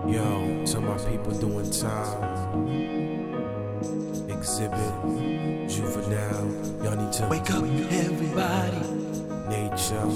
Yo, to my people doing time. Exhibit, juvenile. Y'all need to wake up, everybody. Nature,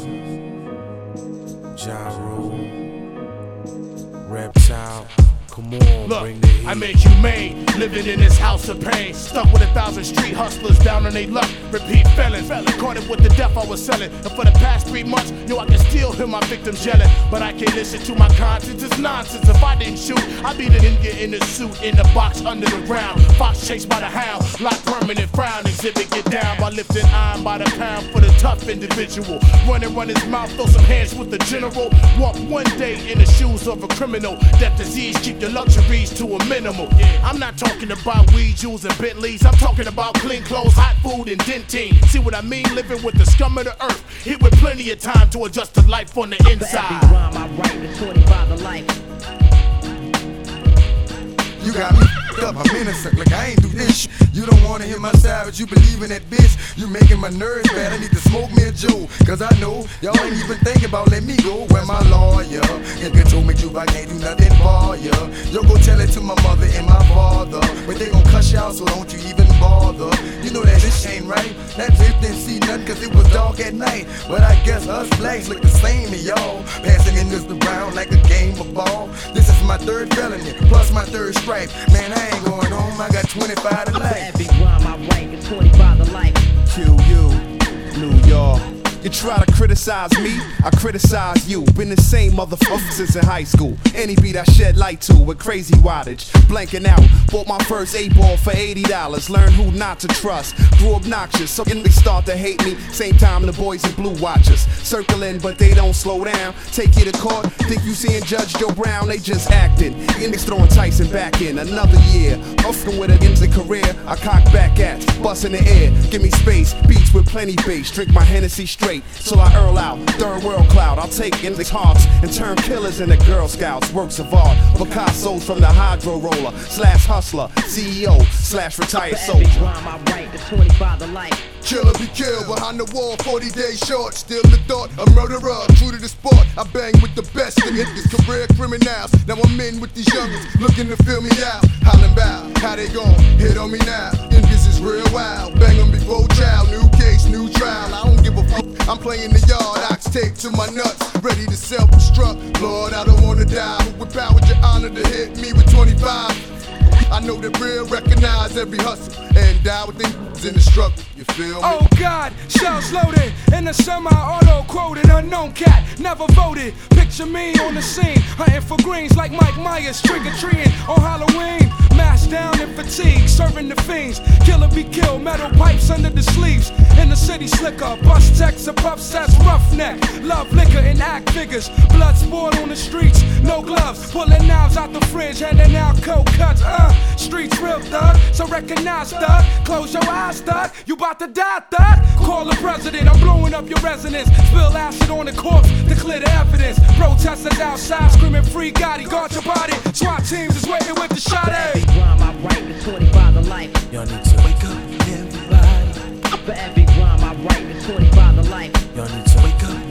Ja Rule, Reptile. Come on, look, bring the heat. I made you made, living in this house of pain. Stuck with 1,000 street hustlers down on they luck. Repeat felons, caught it with the death I was selling. And for the past 3 months, yo, I can still hear my victims yelling. But I can't listen to my conscience, it's nonsense. If I didn't shoot, I'd be the ninja in the suit, in the box under the ground. Fox chased by the hound, lock permanent frown. Exhibit get down by lifting iron by the pound for the tough individual. Run his mouth, throw some hands with the general. Walk one day in the shoes of a criminal. That disease keep your luxuries to a minimal. I'm not talking about weed, jewels, and Bentleys. I'm talking about clean clothes, hot food, and dentine. See what I mean? Living with the scum of the earth. Hit with plenty of time to adjust to life on the inside. For every rhyme I write, it's 45 to life. You got me f***ed up, I'm innocent, like I ain't do this shit. You don't wanna hear my side, but you believe in that bitch. You making my nerves bad, I need to smoke me a Joe. Cause I know y'all ain't even thinking about letting me go. Where my lawyer, if you told me you I can't do nothing for ya. Yo, go tell it to my mother and my father. But they gon' cuss you out, so don't you even bother. You know that this ain't right. That tape didn't see nothing cause it was dark at night. But I guess us blacks look the same to y'all. Passing in this around like a game of ball. This is my 3rd felony, plus my 3rd stripe. Man, I ain't going home, I got 25 to life. For every rhyme I write, it's 45 to life. QU, New York. You try to criticize me, I criticize you. Been the same motherfucker since in high school. Any beat I shed light to with crazy wattage. Blanking out, bought my first 8-ball for $80. Learned who not to trust. Grew obnoxious, so they start to hate me. Same time the boys in blue watchers. Circling, but they don't slow down. Take you to court, think you seeing Judge Joe Brown, they just acting. Index throwing Tyson back in another year. Buffing with an instant career, I cock back at. Bust in the air, give me space. Beats with plenty bass, drink my Hennessy straight. Till I earl out, 3rd world cloud. I'll take in these hearts and turn killers into Girl Scouts. Works of art, Picasso's from the hydro roller / hustler, CEO / retired For every soldier. rhyme I write, it's 25 to life. Killer be killed behind the wall, 40 days short. Still the thought, a murderer, true to the sport. I bang with the best niggas, this career criminals. Now I'm in with these youngins, looking to fill me out. Hollin' bout, how they gon' hit on me now? This is real wild, bang 'em before trial. New case, new trial, I don't give a fuck. I'm playing the yard, ox tape to my nuts, ready to self-destruct. Lord, I don't wanna die, who would power your honor to hit me with 25? I know that real recognize every hustle and die with things in the struggle. You feel me? Oh God, shells loaded in the semi-auto quoted, unknown cat, never voted. Picture me on the scene, hunting for greens like Mike Myers, trick-or-treating on Halloween. Masked down in fatigue, serving the fiends. Killer be killed, metal pipes under the sleeves. In the city slicker, bust texts and puffs, that's roughneck. Love liquor and act figures. Blood sport on the streets, no gloves. Pulling knives out the fridge, handing out cold cuts. Streets real thug, so recognize thug. Close your eyes, thug. You about to die, thug. Call the president, I'm blowing up your residence. Spill acid on the corpse to clear the evidence. Protesters outside screaming free Gotti. Guard your body. SWAT teams is waiting with the shot at. For every rhyme I write, it's 45 to life. Y'all need to Wake up, everybody. For every rhyme I write, it's 45 to life. Y'all need to Wake up,